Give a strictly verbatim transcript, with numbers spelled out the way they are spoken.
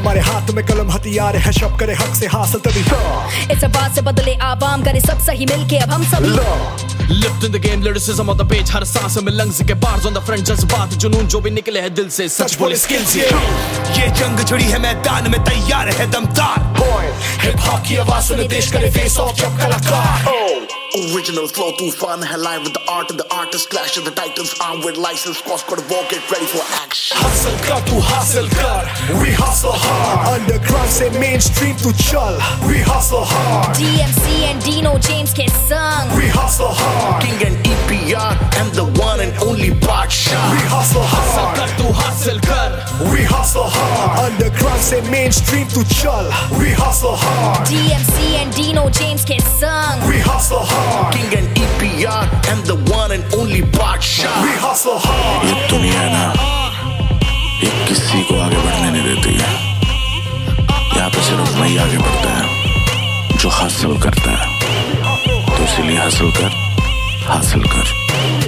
हमारे हाथ में कलम हथियार है, शब करे हक से हासिल तभी। इस आवाज से बदले आवाम, करे सब सही मिलके अब हम सब Lift in the game, lyricism on the page, हर सांस में लंग्स के bars on the front, जज्बात जुनून जो भी निकले है दिल से, सच बोले skills ये। ये जंग जुड़ी है मैदान में, तैयार है दमदार। हिप हॉप की आवाज सुने देश करे फेस ऑफ जब कलाकार। Original flow तूफान है, live with the art and the artist clash of the titans, armed with license, cross code war, get ready for action. Hustle कर तू हासिल कर, we hustle hard. Underground से mainstream तू चल, we hustle hard. D M C and Dino James के संग, we hustle hard. King and E P R, I'm the one and only Badshah. We hustle hard. Hustle कर तू हासिल कर, we hustle hard. Underground से mainstream तू चल, we hustle hard. D M C and Dino James के संग, we hustle hard. King and E P R, I'm the one and only Badshah. We hustle hard. ये दुनिया ना ये किसी को आगे बढ़ने नहीं देती है, यहाँ पे सिर्फ वही आगे बढ़ता है जो हासिल करता है। तो इसीलिए हासिल कर, हासिल कर।